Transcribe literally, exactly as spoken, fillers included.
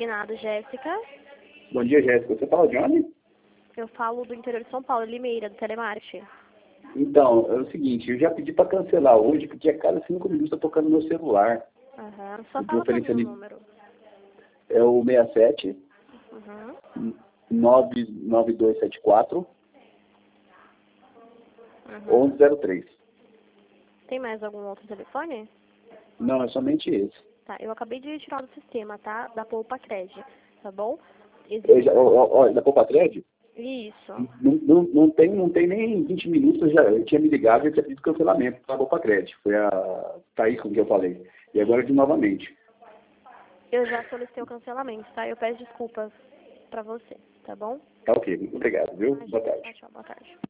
Consignado, Jéssica. Bom dia, Jéssica. Você fala de onde? Eu falo do interior de São Paulo, Limeira, do telemarketing. Então, é o seguinte, eu já pedi para cancelar hoje, porque a cada cinco minutos tá tocando meu celular. Aham. Só Eu fala pra mim o ali. número. É o seis sete, Uhum. nove nove dois sete quatro, Uhum. onze zero três. Tem mais algum outro telefone? Não, é somente esse. Tá, eu acabei de tirar do sistema, tá? Da Poupa Cred, tá bom? Eu já, ó, ó, da Poupa Cred? Isso. Não, não, não, tem, não tem nem vinte minutos, eu, já, eu tinha me ligado e eu tinha pedido cancelamento da Poupa Cred. Foi a Thaís com que eu falei. E agora de novamente. Eu já solicitei o cancelamento, tá? Eu peço desculpas pra você, tá bom? Tá ok, muito obrigado, viu? Boa tarde. Tchau, tchau, boa tarde.